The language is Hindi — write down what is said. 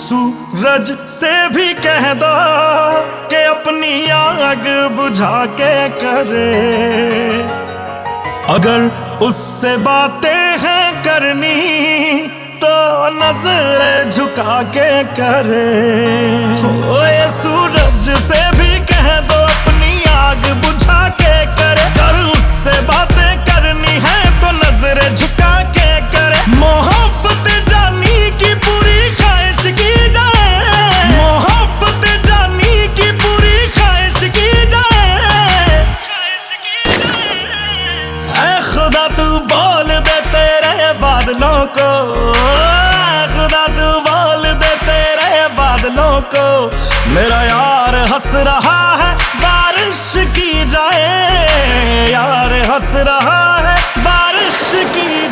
सूरज से भी कह दो कि अपनी आग बुझा के करे। अगर उससे बातें हैं करनी तो नजर झुका के करे। ओए सूरज से भी कह दो अपनी आग बुझा के करे। अगर उससे बातें करनी है तो नजर झुका के करे। मोहब्बत जानी की पूरी ख्वाहिश की जाए। मोहब्बत जानी की पूरी ख्वाहिश की जाए। ख्वाहिश की जाए। ऐ खुदा तू बोल दे तेरे बादलों को। खुदा तू बोल दे तेरे बादलों को। मेरा यार हंस रहा है बारिश की जाए। यार हंस रहा है बारिश की